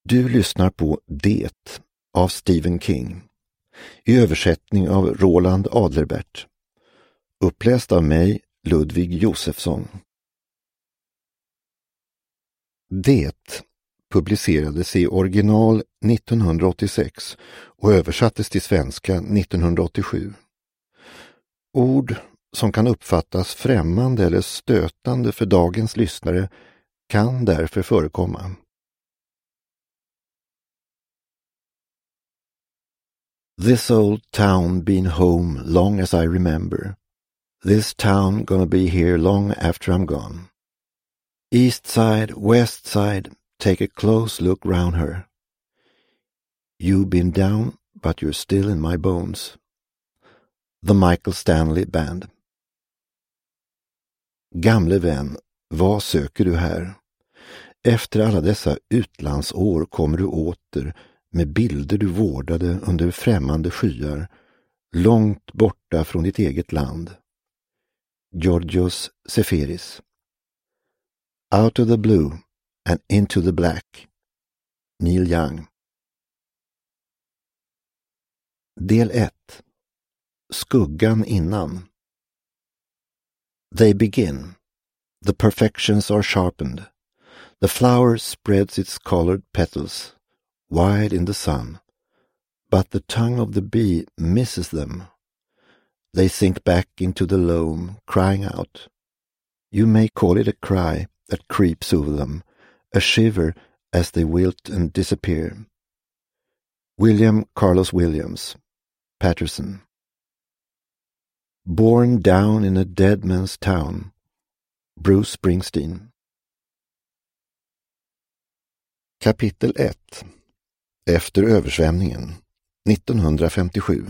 Du lyssnar på Det av Stephen King i översättning av Roland Adlerbert. Uppläst av mig, Ludvig Josefsson. Det publicerades i original 1986 och översattes till svenska 1987. Ord som kan uppfattas främmande eller stötande för dagens lyssnare kan därför förekomma. This old town been home long as I remember. This town gonna be here long after I'm gone. East side, west side, take a close look round her. You've been down, but you're still in my bones. The Michael Stanley Band. Gamle vän, vad söker du här? Efter alla dessa utlandsår kommer du åter med bilder du vårdade under främmande skyar, långt borta från ditt eget land. Georgios Seferis. Out of the blue and into the black. Neil Young. Del 1. Skuggan innan. They begin. The perfections are sharpened. The flower spreads its colored petals wide in the sun, but the tongue of the bee misses them. They sink back into the loam, crying out. You may call it a cry that creeps over them, a shiver as they wilt and disappear. William Carlos Williams, Patterson. Born down in a dead man's town, Bruce Springsteen. Kapitel 1. Efter översvämningen 1957.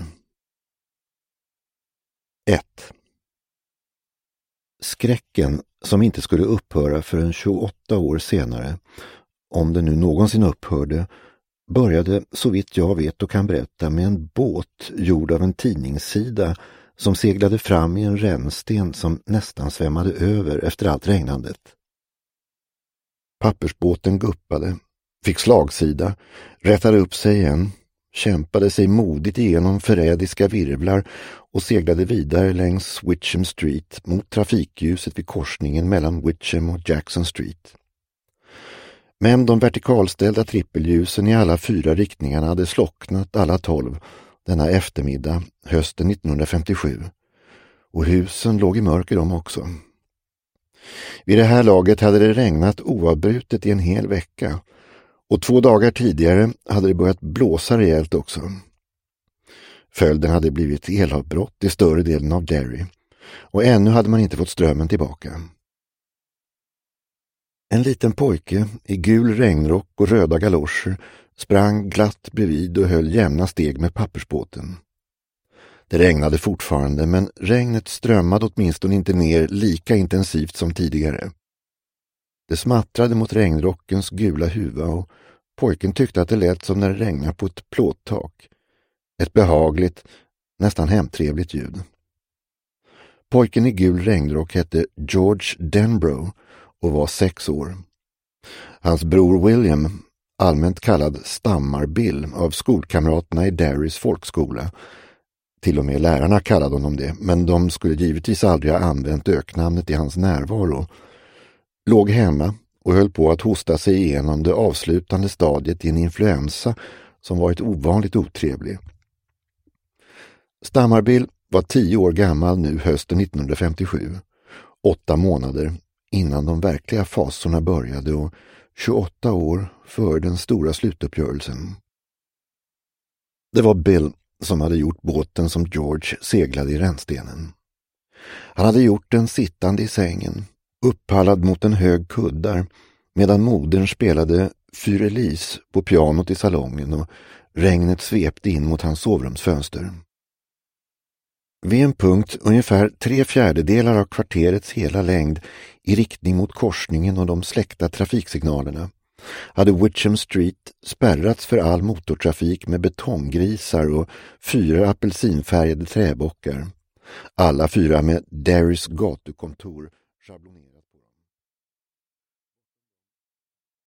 1. Skräcken som inte skulle upphöra förrän 28 år senare, om det nu någonsin upphörde, började så vitt jag vet och kan berätta med en båt gjord av en tidningssida som seglade fram i en rännsten som nästan svämmade över efter allt regnandet. Pappersbåten guppade, fick slagsida, rättade upp sig igen, kämpade sig modigt igenom förrädiska virvlar och seglade vidare längs Witcham Street mot trafikljuset vid korsningen mellan Witcham och Jackson Street. Men de vertikalställda trippelljusen i alla 4 riktningarna hade slocknat alla 12 denna eftermiddag hösten 1957, och husen låg i mörker de också. Vid det här laget hade det regnat oavbrutet i en hel vecka, och 2 dagar tidigare hade det börjat blåsa rejält också. Följden hade blivit elavbrott i större delen av Derry, och ännu hade man inte fått strömmen tillbaka. En liten pojke i gul regnrock och röda galoscher sprang glatt bredvid och höll jämna steg med pappersbåten. Det regnade fortfarande, men regnet strömmade åtminstone inte ner lika intensivt som tidigare. Det smattrade mot regnrockens gula huva och pojken tyckte att det lät som när det regnar på ett plåttak. Ett behagligt, nästan hemtrevligt ljud. Pojken i gul regnrock hette George Denbrough och var 6 år. Hans bror William, allmänt kallad Stammar-Bill av skolkamraterna i Derrys folkskola, till och med lärarna kallade honom det, men de skulle givetvis aldrig ha använt öknamnet i hans närvaro, låg hemma och höll på att hosta sig igenom det avslutande stadiet i en influensa som varit ovanligt otrevlig. Stammar-Bill var 10 år gammal nu hösten 1957, 8 månader innan de verkliga fasorna började och 28 år före den stora slutuppgörelsen. Det var Bill som hade gjort båten som George seglade i rännstenen. Han hade gjort den sittande i sängen, upphallad mot en hög kuddar, medan modern spelade Fyrelis på pianot i salongen och regnet svepte in mot hans sovrumsfönster. Vid en punkt ungefär 3/4 av kvarterets hela längd i riktning mot korsningen och de släckta trafiksignalerna hade Witcham Street spärrats för all motortrafik med betonggrisar och 4 apelsinfärgade träbockar, alla 4 med Derrys gatukontor schablonerade.